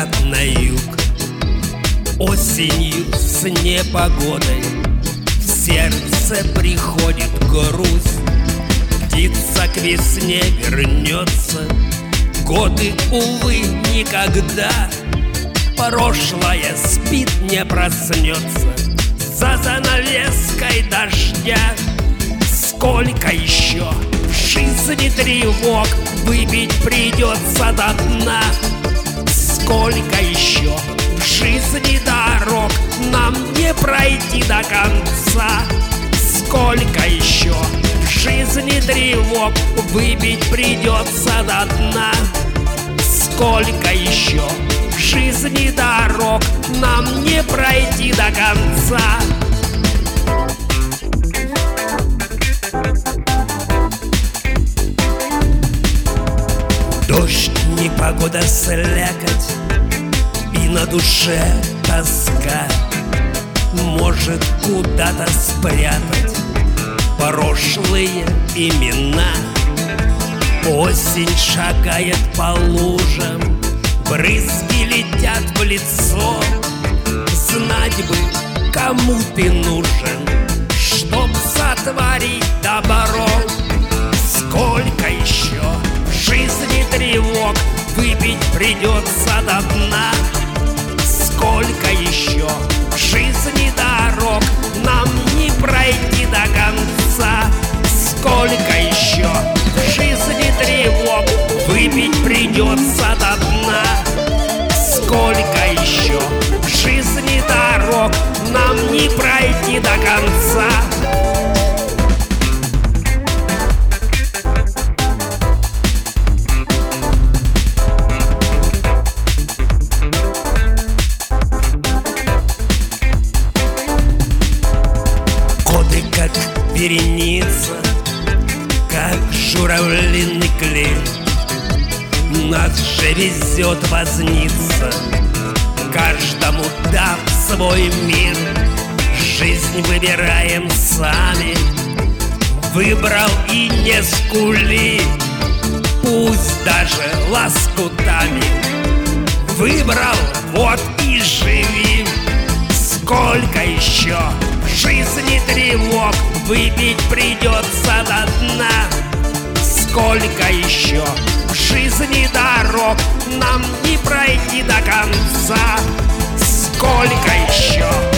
на юг. Осенью с непогодой в сердце приходит грусть. Птица к весне вернется, годы, увы, никогда. Прошлое спит, не проснется за занавеской дождя. Сколько еще в жизни тревог выпить придется до дна. Сколько еще в жизни дорог нам не пройти до конца. Сколько еще в жизни тревог выпить придется до дна. Сколько еще в жизни дорог нам не пройти до конца. Дождь, непогода, слякоть, и на душе тоска. Может куда-то спрятать прошлые имена. Осень шагает по лужам, брызги летят в лицо. Знать бы, кому ты нужен, чтоб сотворить добро. Сколько еще в жизни тревог выпить придется до дна. Сколько еще в жизни дорог нам не пройти до конца. Сколько еще в жизни тревог выпить придется до дна. Сколько еще в жизни дорог нам не пройти до конца. Годы как вереница, как журавлиный клей. Нас же везет возница, каждому дав свой мир. Жизнь выбираем сами, выбрал и не скули. Пусть даже лоскутами выбрал, вот и живи. Сколько еще в жизни тревог выпить придется до дна. Сколько еще в жизни дорог нам не пройти до конца. Сколько еще